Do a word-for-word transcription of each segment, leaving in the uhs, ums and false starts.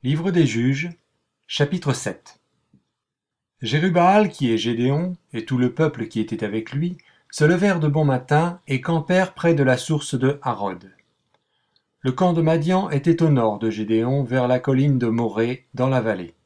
Livre des Juges, chapitre sept. Jérubbaal, qui est Gédéon, et tout le peuple qui était avec lui, se levèrent de bon matin et campèrent près de la source de Harod. Le camp de Madian était au nord de Gédéon, vers la colline de Morée, dans la vallée.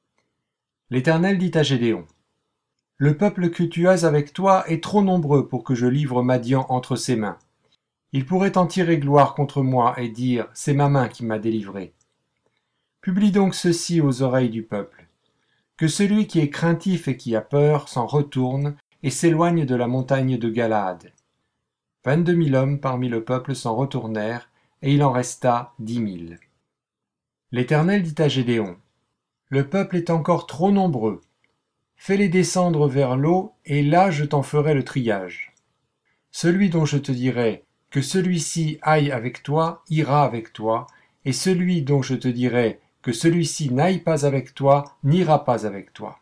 L'Éternel dit à Gédéon: Le peuple que tu as avec toi est trop nombreux pour que je livre Madian entre ses mains. Il pourrait en tirer gloire contre moi et dire: C'est ma main qui m'a délivré. Publie donc ceci aux oreilles du peuple: que celui qui est craintif et qui a peur s'en retourne et s'éloigne de la montagne de Galaad. Vingt-deux mille hommes parmi le peuple s'en retournèrent, et il en resta dix mille. L'Éternel dit à Gédéon: Le peuple est encore trop nombreux. Fais-les descendre vers l'eau, et là je t'en ferai le triage. Celui dont je te dirai que celui-ci aille avec toi ira avec toi, et celui dont je te dirai que celui-ci n'aille pas avec toi, n'ira pas avec toi.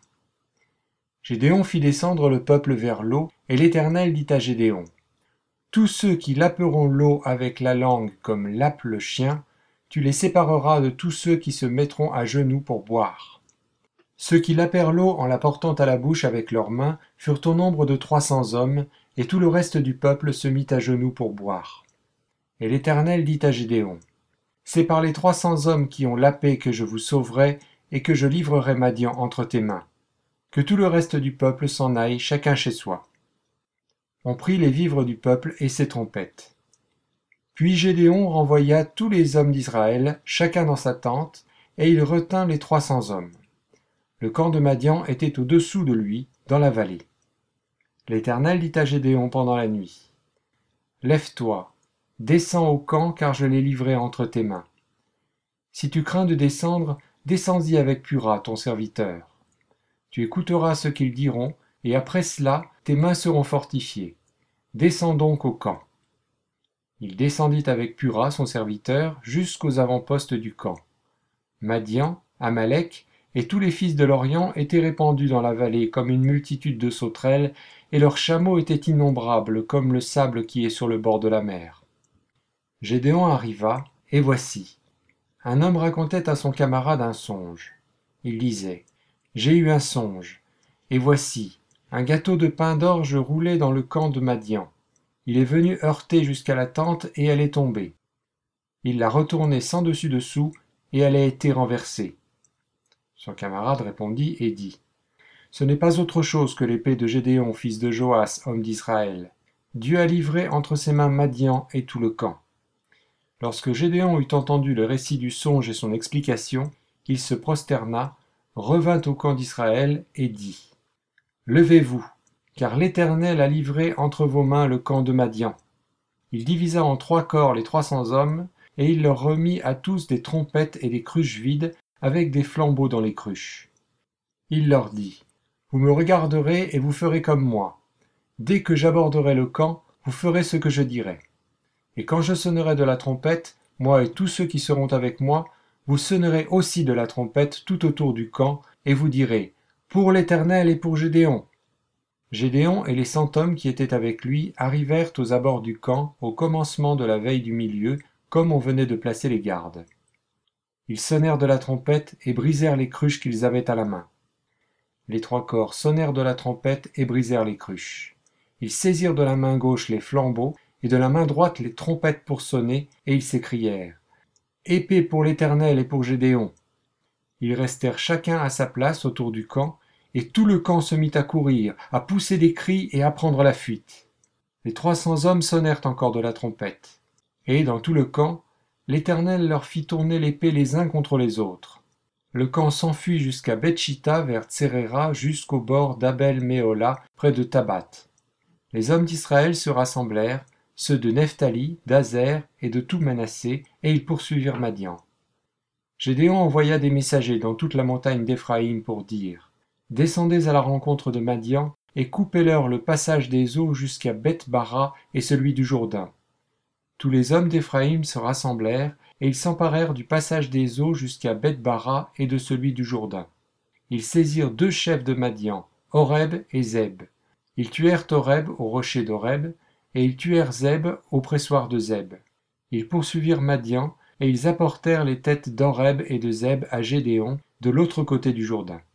Gédéon fit descendre le peuple vers l'eau, et l'Éternel dit à Gédéon: Tous ceux qui laperont l'eau avec la langue comme lappe le chien, tu les sépareras de tous ceux qui se mettront à genoux pour boire. Ceux qui lapèrent l'eau en la portant à la bouche avec leurs mains furent au nombre de trois cents hommes, et tout le reste du peuple se mit à genoux pour boire. Et l'Éternel dit à Gédéon: C'est par les trois cents hommes qui ont lapé que je vous sauverai et que je livrerai Madian entre tes mains. Que tout le reste du peuple s'en aille, chacun chez soi. On prit les vivres du peuple et ses trompettes. Puis Gédéon renvoya tous les hommes d'Israël, chacun dans sa tente, et il retint les trois cents hommes. Le camp de Madian était au-dessous de lui, dans la vallée. L'Éternel dit à Gédéon pendant la nuit: Lève-toi, descends au camp, car je l'ai livré entre tes mains. Si tu crains de descendre, descends-y avec Pura, ton serviteur. Tu écouteras ce qu'ils diront, et après cela, tes mains seront fortifiées. Descends donc au camp. Il descendit avec Pura, son serviteur, jusqu'aux avant-postes du camp. Madian, Amalek et tous les fils de l'Orient étaient répandus dans la vallée comme une multitude de sauterelles, et leurs chameaux étaient innombrables comme le sable qui est sur le bord de la mer. Gédéon arriva, et voici, un homme racontait à son camarade un songe. Il disait: J'ai eu un songe, et voici, un gâteau de pain d'orge roulait dans le camp de Madian. Il est venu heurter jusqu'à la tente, et elle est tombée. Il l'a retournée sans dessus-dessous, et elle a été renversée. Son camarade répondit et dit: Ce n'est pas autre chose que l'épée de Gédéon, fils de Joas, homme d'Israël. Dieu a livré entre ses mains Madian et tout le camp. Lorsque Gédéon eut entendu le récit du songe et son explication, il se prosterna, revint au camp d'Israël et dit: Levez-vous, car l'Éternel a livré entre vos mains le camp de Madian. Il divisa en trois corps les trois cents hommes, et il leur remit à tous des trompettes et des cruches vides, avec des flambeaux dans les cruches. Il leur dit: Vous me regarderez et vous ferez comme moi. Dès que j'aborderai le camp, vous ferez ce que je dirai. Et quand je sonnerai de la trompette, moi et tous ceux qui seront avec moi, vous sonnerez aussi de la trompette tout autour du camp, et vous direz: Pour l'Éternel et pour Gédéon. Gédéon et les cent hommes qui étaient avec lui arrivèrent aux abords du camp au commencement de la veille du milieu, comme on venait de placer les gardes. Ils sonnèrent de la trompette et brisèrent les cruches qu'ils avaient à la main. Les trois corps sonnèrent de la trompette et brisèrent les cruches. Ils saisirent de la main gauche les flambeaux et de la main droite les trompettes pour sonner, et ils s'écrièrent: Épée pour l'Éternel et pour Gédéon. Ils restèrent chacun à sa place autour du camp, et tout le camp se mit à courir, à pousser des cris et à prendre la fuite. Les trois cents hommes sonnèrent encore de la trompette. Et dans tout le camp, l'Éternel leur fit tourner l'épée les uns contre les autres. Le camp s'enfuit jusqu'à Beth-Shitta vers Tseréra, jusqu'au bord d'Abel-Méhola, près de Tabath. Les hommes d'Israël se rassemblèrent, ceux de Nephtali, d'Azer et de tout Manassé, et ils poursuivirent Madian. Gédéon envoya des messagers dans toute la montagne d'Éphraïm pour dire: Descendez à la rencontre de Madian, et coupez-leur le passage des eaux jusqu'à Beth-Bara et celui du Jourdain. Tous les hommes d'Éphraïm se rassemblèrent, et ils s'emparèrent du passage des eaux jusqu'à Beth-Bara et de celui du Jourdain. Ils saisirent deux chefs de Madian, Oreb et Zeb. Ils tuèrent Oreb au rocher d'Oreb, et ils tuèrent Zeb au pressoir de Zeb. Ils poursuivirent Madian, et ils apportèrent les têtes d'Oreb et de Zeb à Gédéon, de l'autre côté du Jourdain.